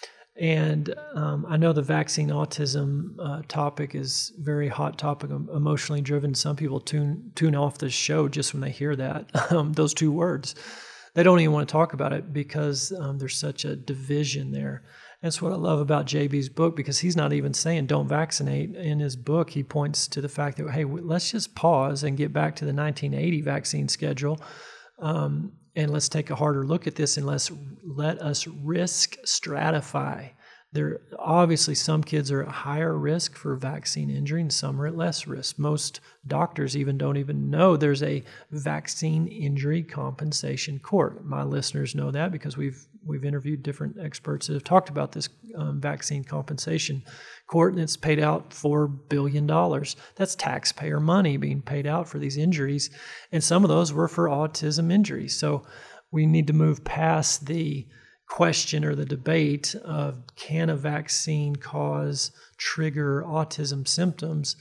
And um, I know the vaccine autism uh, topic is a very hot topic, emotionally driven. Some people tune tune off this show just when they hear that, um, those two words. They don't even want to talk about it because um, there's such a division there. That's what I love about J B's book, because he's not even saying don't vaccinate. In his book, he points to the fact that, hey, let's just pause and get back to the nineteen eighty vaccine schedule, um, and let's take a harder look at this, and let's let us risk stratify. There obviously some kids are at higher risk for vaccine injury and some are at less risk. Most doctors even don't even know there's a vaccine injury compensation court. My listeners know that because we've we've interviewed different experts that have talked about this um, vaccine compensation court, and it's paid out four billion dollars. That's taxpayer money being paid out for these injuries, and some of those were for autism injuries. So we need to move past the question or the debate of can a vaccine cause, trigger autism symptoms.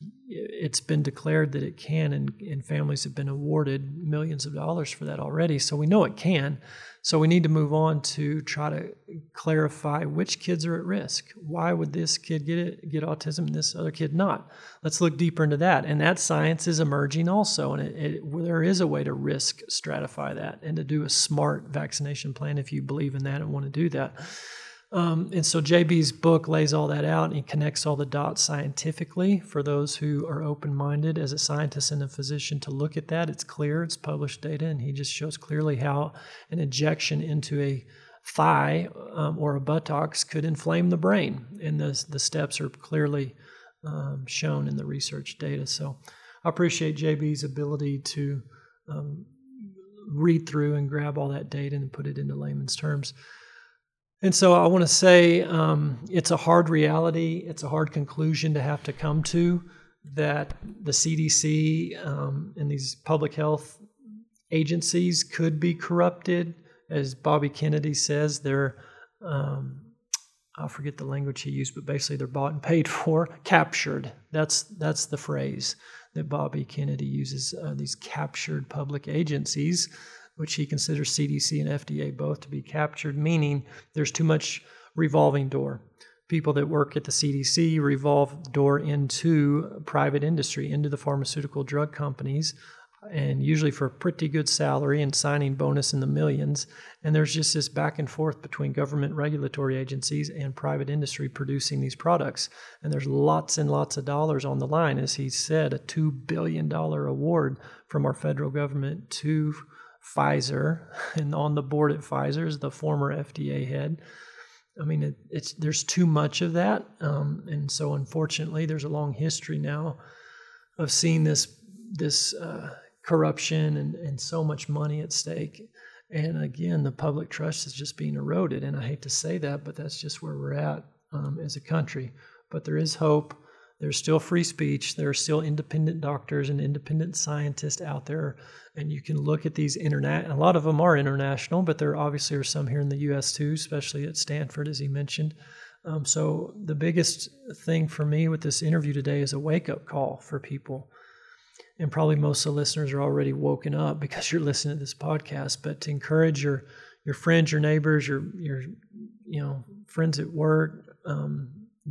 It's been declared that it can, and, and families have been awarded millions of dollars for that already. So we know it can. So we need to move on to try to clarify which kids are at risk. Why would this kid get it, get autism and this other kid not? Let's look deeper into that. And that science is emerging also. And it, it, there is a way to risk stratify that and to do a smart vaccination plan if you believe in that and want to do that. Um, and so J B's book lays all that out, and he connects all the dots scientifically for those who are open-minded as a scientist and a physician to look at that. It's clear, it's published data, and he just shows clearly how an injection into a thigh um, or a buttocks could inflame the brain. And the, the steps are clearly um, shown in the research data. So I appreciate J B's ability to um, read through and grab all that data and put it into layman's terms. And so I want to say um, it's a hard reality. It's a hard conclusion to have to come to, that the C D C um, and these public health agencies could be corrupted. As Bobby Kennedy says, they're, um, I forget the language he used, but basically they're bought and paid for, captured. That's, that's the phrase that Bobby Kennedy uses, uh, these captured public agencies, which he considers C D C and F D A both to be captured, meaning there's too much revolving door. People that work at the C D C revolve the door into private industry, into the pharmaceutical drug companies, and usually for a pretty good salary and signing bonus in the millions. And there's just this back and forth between government regulatory agencies and private industry producing these products. And there's lots and lots of dollars on the line. As he said, a two billion dollars award from our federal government to Pfizer, and on the board at Pfizer is the former F D A head. I mean, it, it's there's too much of that, um, and so unfortunately, there's a long history now of seeing this this uh, corruption and, and so much money at stake. And again, the public trust is just being eroded. And I hate to say that, but that's just where we're at um, as a country. But there is hope. There's still free speech. There are still independent doctors and independent scientists out there. And you can look at these internet. A lot of them are international, but there obviously are some here in the U S too, especially at Stanford, as he mentioned. Um, so the biggest thing for me with this interview today is a wake-up call for people. And probably most of the listeners are already woken up because you're listening to this podcast. But to encourage your your friends, your neighbors, your your you know friends at work um,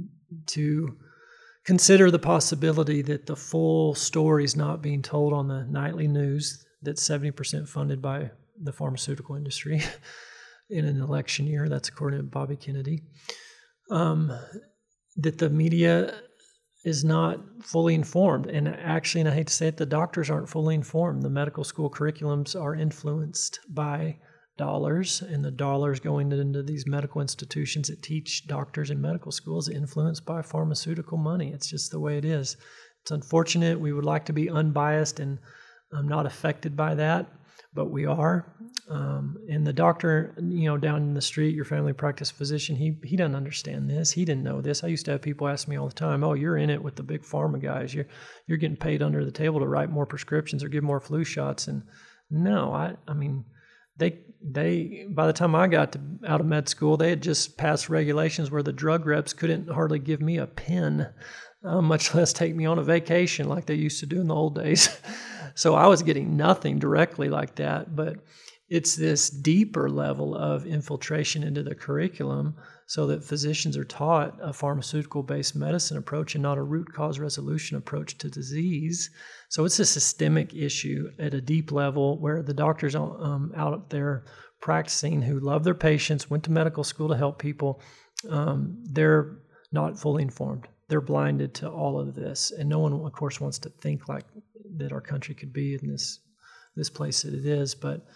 to consider the possibility that the full story is not being told on the nightly news. That's seventy percent funded by the pharmaceutical industry in an election year. That's according to Bobby Kennedy. Um, that the media is not fully informed. And actually, and I hate to say it, the doctors aren't fully informed. The medical school curriculums are influenced by dollars, and the dollars going into these medical institutions that teach doctors in medical schools influenced by pharmaceutical money. It's just the way it is. It's unfortunate. We would like to be unbiased and um, not affected by that, but we are. Um, and the doctor, you know, down in the street, your family practice physician, he he doesn't understand this. He didn't know this. I used to have people ask me all the time, "Oh, you're in it with the big pharma guys. You're you're getting paid under the table to write more prescriptions or give more flu shots." And no, I I mean, they they by the time I got to, out of med school, they had just passed regulations where the drug reps couldn't hardly give me a pen, uh, much less take me on a vacation like they used to do in the old days. So I was getting nothing directly like that, but it's this deeper level of infiltration into the curriculum so that physicians are taught a pharmaceutical-based medicine approach and not a root cause resolution approach to disease. So it's a systemic issue at a deep level where the doctors um, out there practicing who love their patients, went to medical school to help people, um, they're not fully informed. They're blinded to all of this. And no one, of course, wants to think like that our country could be in this, this place that it is. But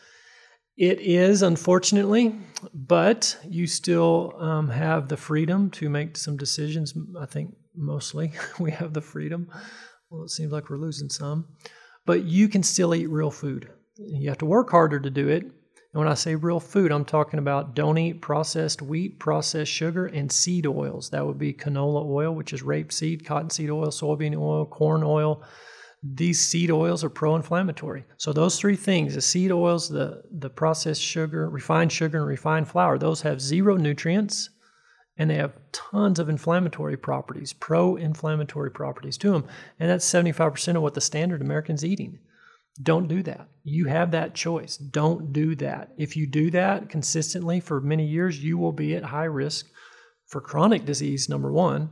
it is, unfortunately, but you still um, have the freedom to make some decisions. I think mostly we have the freedom. Well, it seems like we're losing some. But you can still eat real food. You have to work harder to do it. And when I say real food, I'm talking about don't eat processed wheat, processed sugar, and seed oils. That would be canola oil, which is rapeseed, cottonseed oil, soybean oil, corn oil. These seed oils are pro-inflammatory. So those three things, the seed oils, the, the processed sugar, refined sugar, and refined flour, those have zero nutrients, and they have tons of inflammatory properties, pro-inflammatory properties to them. And that's seventy-five percent of what the standard American's eating. Don't do that. You have that choice. Don't do that. If you do that consistently for many years, you will be at high risk for chronic disease, number one,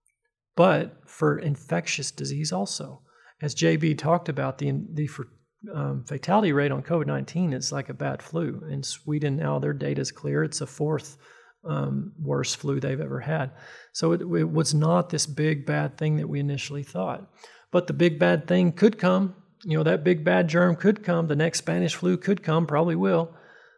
but for infectious disease also. As J B talked about, the the um, fatality rate on COVID nineteen is like a bad flu. In Sweden now, their data is clear. It's the fourth um, worst flu they've ever had. So it, it was not this big bad thing that we initially thought. But the big bad thing could come. You know, that big bad germ could come. The next Spanish flu could come, probably will.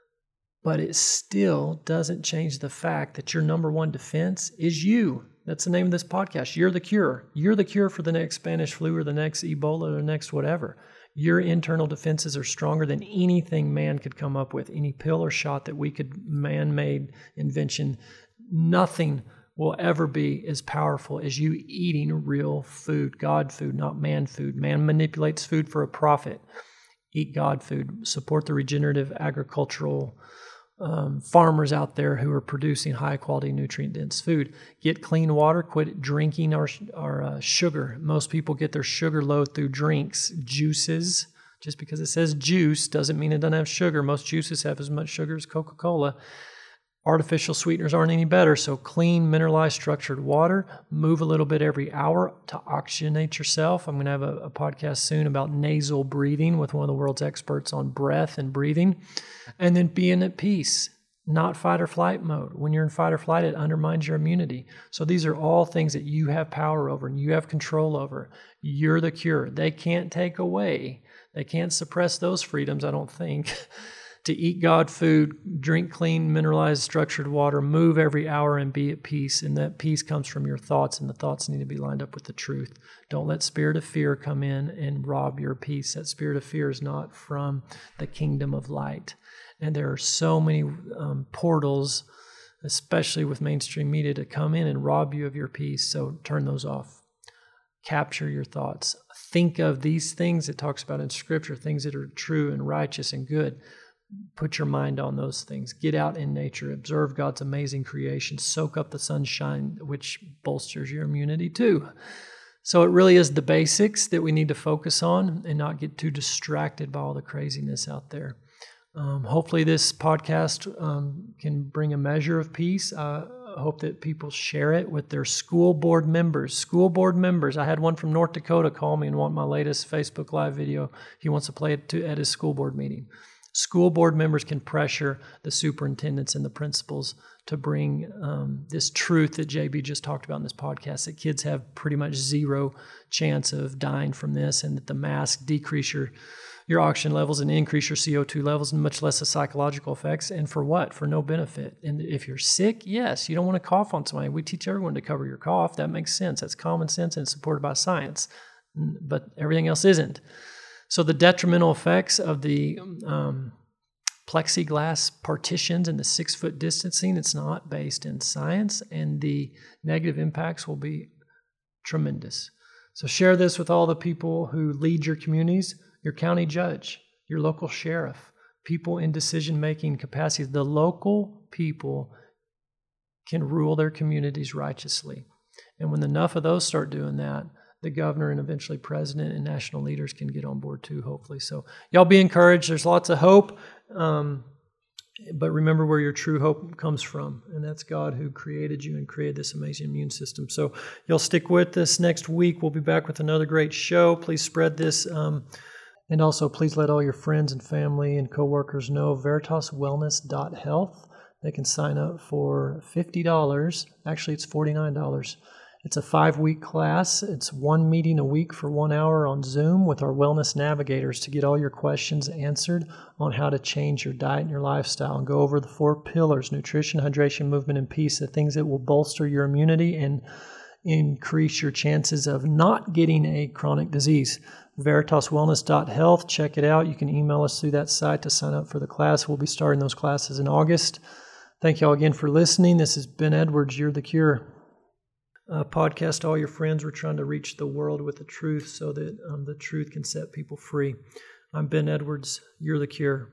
But it still doesn't change the fact that your number one defense is you. That's the name of this podcast. You're the cure. You're the cure for the next Spanish flu or the next Ebola or the next whatever. Your internal defenses are stronger than anything man could come up with, any pill or shot that we could, man-made invention. Nothing will ever be as powerful as you eating real food, God food, not man food. Man manipulates food for a profit. Eat God food. Support the regenerative agricultural Um, farmers out there who are producing high-quality, nutrient-dense food. Get clean water. Quit drinking our, our uh, sugar. Most people get their sugar load through drinks, juices. Just because it says juice doesn't mean it doesn't have sugar. Most juices have as much sugar as Coca-Cola. Artificial sweeteners aren't any better, so clean, mineralized, structured water. Move a little bit every hour to oxygenate yourself. I'm going to have a, a podcast soon about nasal breathing with one of the world's experts on breath and breathing. And then being at peace, not fight or flight mode. When you're in fight or flight, it undermines your immunity. So these are all things that you have power over and you have control over. You're the cure. They can't take away. They can't suppress those freedoms, I don't think. To eat God food, drink clean, mineralized, structured water, move every hour and be at peace. And that peace comes from your thoughts, and the thoughts need to be lined up with the truth. Don't let spirit of fear come in and rob your peace. That spirit of fear is not from the kingdom of light. And there are so many um, portals, especially with mainstream media, to come in and rob you of your peace. So turn those off. Capture your thoughts. Think of these things it talks about in Scripture, things that are true and righteous and good. Put your mind on those things. Get out in nature. Observe God's amazing creation. Soak up the sunshine, which bolsters your immunity too. So it really is the basics that we need to focus on and not get too distracted by all the craziness out there. Um, hopefully this podcast um, can bring a measure of peace. Uh, I hope that people share it with their school board members. School board members. I had one from North Dakota call me and want my latest Facebook Live video. He wants to play it to, at his school board meeting. School board members can pressure the superintendents and the principals to bring um, this truth that J B just talked about in this podcast, that kids have pretty much zero chance of dying from this, and that the mask decrease your your oxygen levels and increase your C O two levels, and much less the psychological effects. And for what? For no benefit. And if you're sick, yes, you don't want to cough on somebody. We teach everyone to cover your cough. That makes sense. That's common sense and supported by science. But everything else isn't. So the detrimental effects of the um, plexiglass partitions and the six-foot distancing, it's not based in science, and the negative impacts will be tremendous. So share this with all the people who lead your communities, your county judge, your local sheriff, people in decision-making capacities. The local people can rule their communities righteously. And when enough of those start doing that, the governor and eventually president and national leaders can get on board too, hopefully. So y'all be encouraged. There's lots of hope. Um, but remember where your true hope comes from, and that's God who created you and created this amazing immune system. So you'll stick with us next week. We'll be back with another great show. Please spread this. Um, and also, please let all your friends and family and coworkers know veritas wellness dot health. They can sign up for fifty dollars. Actually, it's forty-nine dollars. It's a five-week class. It's one meeting a week for one hour on Zoom with our wellness navigators to get all your questions answered on how to change your diet and your lifestyle, and go over the four pillars: nutrition, hydration, movement, and peace, the things that will bolster your immunity and increase your chances of not getting a chronic disease. veritas wellness dot health. Check it out. You can email us through that site to sign up for the class. We'll be starting those classes in August. Thank you all again for listening. This is Ben Edwards, You're the Cure. Uh, podcast to all your friends. We're trying to reach the world with the truth so that um, the truth can set people free. I'm Ben Edwards. You're the Cure.